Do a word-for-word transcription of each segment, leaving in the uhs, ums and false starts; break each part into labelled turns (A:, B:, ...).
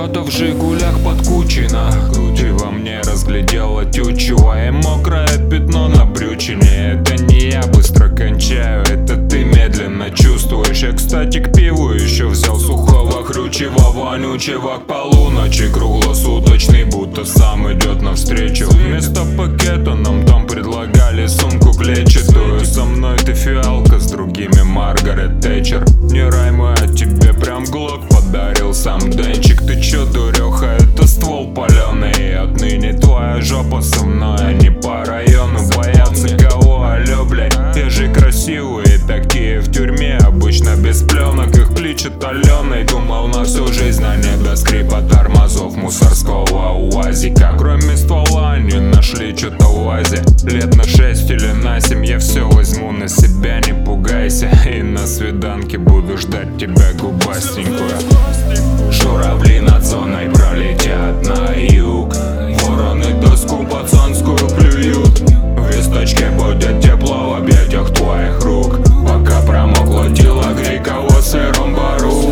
A: Кто-то в Жигулях подкучено, ты во мне разглядела тючевое мокрое пятно на брючине. Это не я быстро кончаю, это ты медленно чувствуешь. Я, кстати, к пиву еще взял сухого хрючего вонючего к полуночи. Круглосуточный, будто сам идет навстречу. Вместо пакета нам там предлагали сумку клетчатую. Со мной ты фиалка, с другими Маргарет Тэтчер. Не раймы, а тебе прям глок подарил сам Денчик. Ты чё, дуреха, это ствол паленый. Отныне твоя жопа со мной, а не по району. Боятся кого, алё, блядь. Те же красивые такие в тюрьме, обычно без пленок. Их кличут Аленой. Думал на всю жизнь, а не до скрипа тормозов мусорского УАЗика. Кроме ствола не нашли что-то в УАЗе. Лет на шесть или на семь я все возьму на себя, не пугайся. И на свиданке буду ждать тебя губастенькую. Журавли над зоной пролетят на юг. Вороны доску пацанскую клюют. В весточке будет тепло в объятиях твоих рук. Пока промокла тело, грей кого в сыром бару.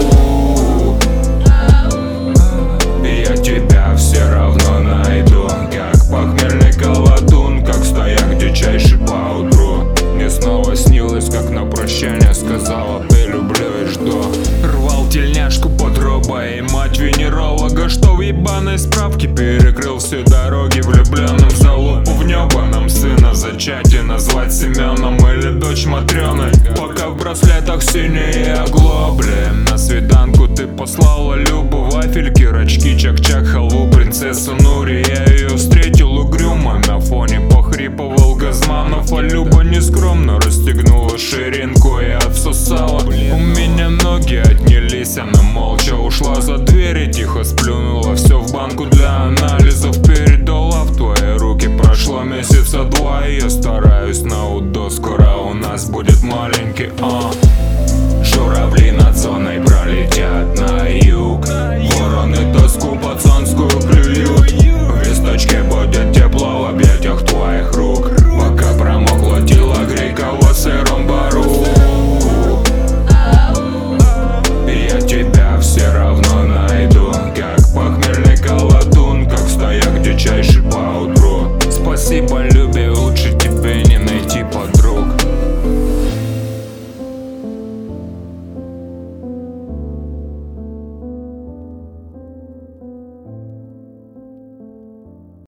A: Я тебя все равно найду, как похмельный колотун, как в стоях дичайший поутру. Мне снова снилось, как на прощание сказала ты люблю и жду. Рвал тельняшку под робой, и мать венеролога, что в ебаной справке перекрыл все дороги влюбленным. Залупу в небо нам сына зачать и назвать Семеном или дочь Матрёны. Пока в браслетах синие оглобли. На свиданку ты послала Любу вафельки, рачки, чак-чак, халву, принцессу Нури. Я ее встретил угрюмо, на фоне похрипывал Газманов. А Люба нескромно расстегнула ширинку и отсосала. У меня ноги отнялись, она молча ушла за дверь и тихо сплюнула все в банку для анализов. Передала в твои руки, прошло месяца два, и я стараюсь на УДО. Скоро у нас будет маленький, а журавли над зоной пролетят на юг. Вороны доску пацанскую клюют. В весточке будет тепло в объятиях твоих рук. Пока промокла тело, грей кого в сыром бару. Я тебя все равно найду, как похмельный колотун, как в стоях дичайший поутру. Спасибо.